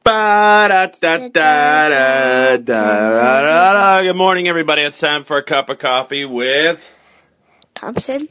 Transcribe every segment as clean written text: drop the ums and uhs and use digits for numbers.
Ba-da-da-da-da-da-da-da. Good morning, everybody. It's time for a cup of coffee with Thompson.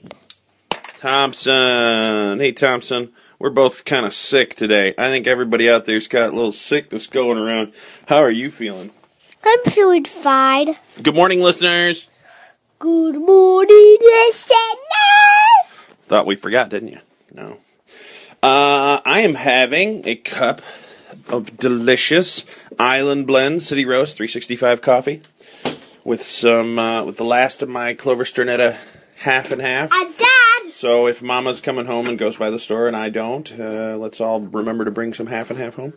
Hey, Thompson. We're both kind of sick today. I think everybody out there's got a little sickness going around. How are you feeling? I'm feeling fine. Good morning, listeners. Good morning, listeners. Thought we forgot, didn't you? No. I am having a cup of delicious Island Blend City Roast 365 coffee with some with the last of my Clover Sternetta half and half. Dad. So if Mama's coming home and goes by the store and I don't, let's all remember to bring some half and half home.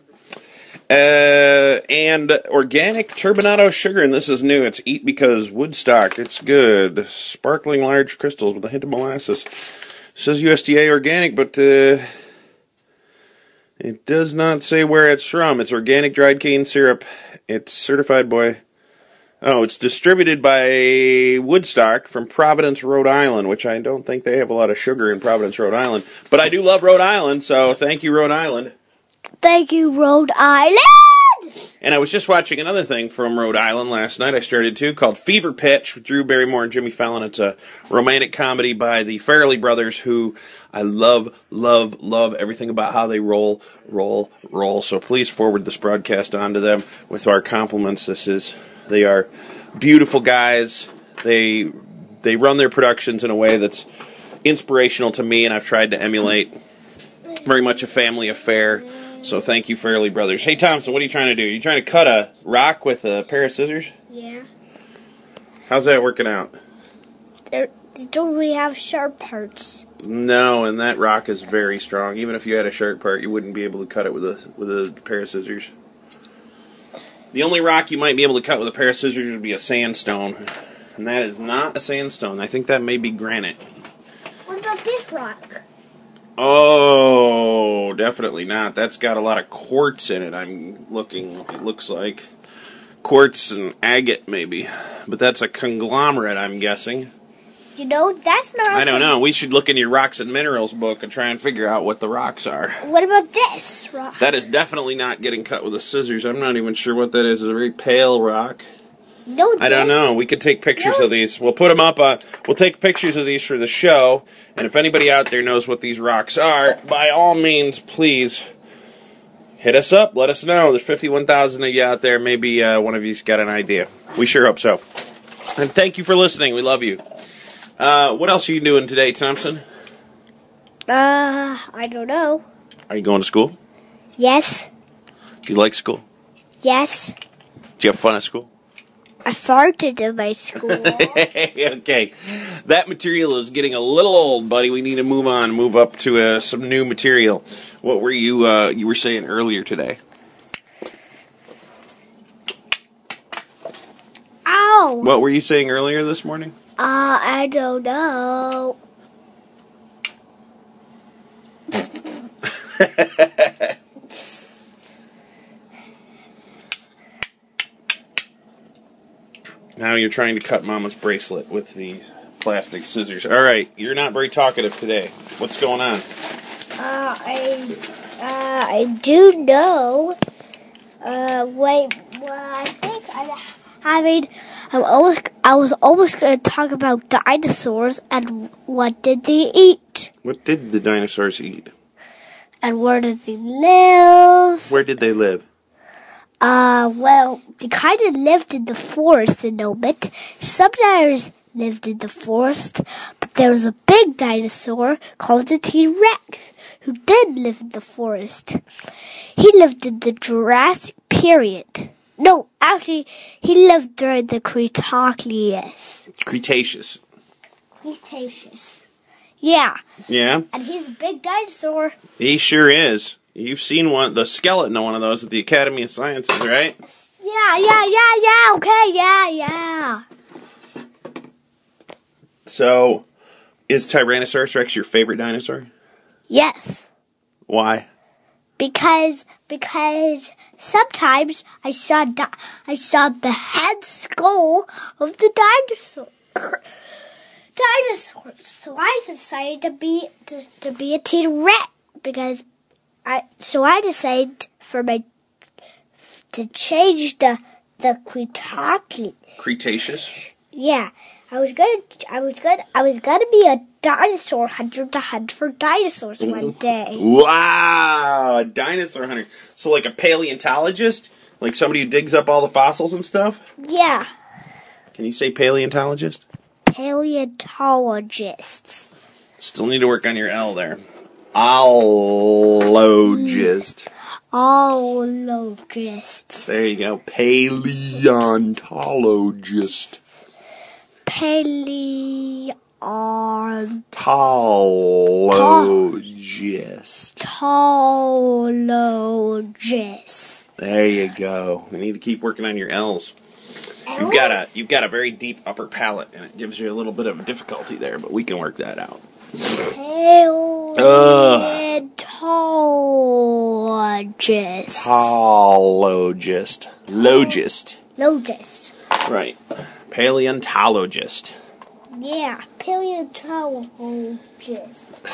And organic turbinado sugar, and this is new. It's Eat Because Woodstock. It's good. Sparkling large crystals with a hint of molasses. It says USDA organic, but it does not say where it's from. It's organic dried cane syrup. It's certified it's distributed by Woodstock from Providence, Rhode Island, which I don't think they have a lot of sugar in Providence, Rhode Island. But I do love Rhode Island, so thank you, Rhode Island. Thank you, Rhode Island. And I was just watching another thing from Rhode Island last night. I started too, called Fever Pitch with Drew Barrymore and Jimmy Fallon. It's a romantic comedy by the Farrelly brothers, who I love, love, love everything about how they roll. So please forward this broadcast on to them with our compliments. They are beautiful guys. They run their productions in a way that's inspirational to me, and I've tried to emulate. Very much a family affair. So thank you, Farrelly brothers. Hey, Thompson, what are you trying to do? You trying to cut a rock with a pair of scissors? Yeah. How's that working out? They don't really have sharp parts. No, and that rock is very strong. Even if you had a sharp part, you wouldn't be able to cut it with a pair of scissors. The only rock you might be able to cut with a pair of scissors would be a sandstone. And that is not a sandstone. I think that may be granite. What about this rock? Oh, definitely not. That's got a lot of quartz in it, I'm looking. It looks like quartz and agate, maybe. But that's a conglomerate, I'm guessing. You know, that's not... I don't know. We should look in your Rocks and Minerals book and try and figure out what the rocks are. What about this rock? That is definitely not getting cut with the scissors. I'm not even sure what that is. It's a very pale rock. No, I don't know. We could take pictures of these. We'll put them up. We'll take pictures of these for the show. And if anybody out there knows what these rocks are, by all means, please hit us up. Let us know. There's 51,000 of you out there. Maybe one of you's got an idea. We sure hope so. And thank you for listening. We love you. What else are you doing today, Thompson? I don't know. Are you going to school? Yes. Do you like school? Yes. Do you have fun at school? I farted in my school. Okay. That material is getting a little old, buddy. We need to move up to some new material. What were you were saying earlier today? Ow! What were you saying earlier this morning? I don't know. Now you're trying to cut Mama's bracelet with the plastic scissors. All right, you're not very talkative today. What's going on? I do know. I think I was almost going to talk about dinosaurs and what did they eat? What did the dinosaurs eat? And where did they live? Where did they live? Well, they kind of lived in the forest a little bit. Some dinosaurs lived in the forest, but there was a big dinosaur called the T-Rex who did live in the forest. He lived in the Jurassic period. No, actually, he lived during the Cretaceous. Cretaceous. Yeah. Yeah? And he's a big dinosaur. He sure is. You've seen the skeleton of one of those at the Academy of Sciences, right? Yeah, okay, yeah. So, is Tyrannosaurus Rex your favorite dinosaur? Yes. Why? Because sometimes I saw the head skull of the dinosaur. So I decided to be a T-Rex because I decided for my to change the Cretaceous. Yeah, I was gonna be a dinosaur hunter to hunt for dinosaurs one day. Wow, a dinosaur hunter. So like a paleontologist? Like somebody who digs up all the fossils and stuff? Yeah, Can you say paleontologist? paleontologists. Still need to work on your L there. Ologist. Ologists. There you go. Paleontologist. Paleontologist. Tologist. There you go. We need to keep working on your L's. You've got a very deep upper palate, and it gives you a little bit of difficulty there, but we can work that out. Paleontologist. Logist. Logist. Right. Paleontologist. Yeah, paleontologist.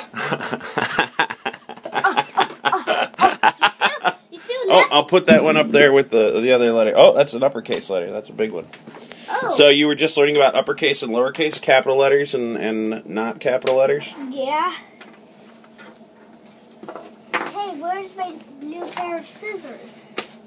Oh, I'll put that one up there with the other letter. Oh, that's an uppercase letter. That's a big one. Oh. So you were just learning about uppercase and lowercase, capital letters and not capital letters? Yeah. Hey, where's my blue pair of scissors?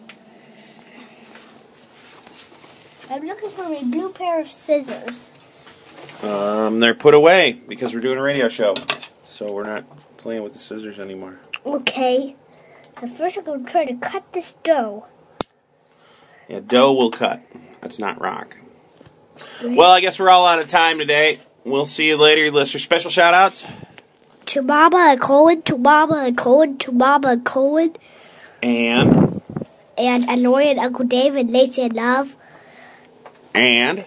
I'm looking for my blue pair of scissors. They're put away because we're doing a radio show. So we're not playing with the scissors anymore. Okay. Now first I'm going to try to cut this dough. Yeah, dough will cut. That's not rock. Well, I guess we're all out of time today. We'll see you later, listener. Special shout-outs? To Mama and Colin, to Mama and Colin, to Mama and Colin. And Lori and Uncle Dave and Lacey and Love. And?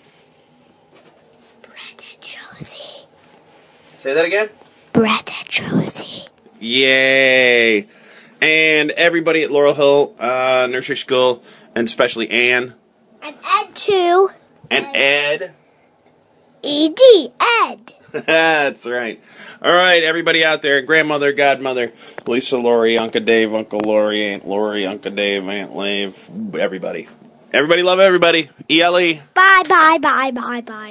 Brett and Josie. Say that again? Brett and Josie. Yay! And everybody at Laurel Hill Nursery School, and especially Anne. And Ed, too. And Ed. E.D. Ed. That's right. All right, everybody out there, grandmother, godmother, Lisa, Lori, Uncle Dave, Uncle Lori, Aunt Lori, Uncle Dave, Aunt Lave, everybody. Everybody love everybody. ELE. Bye, bye, bye, bye, bye.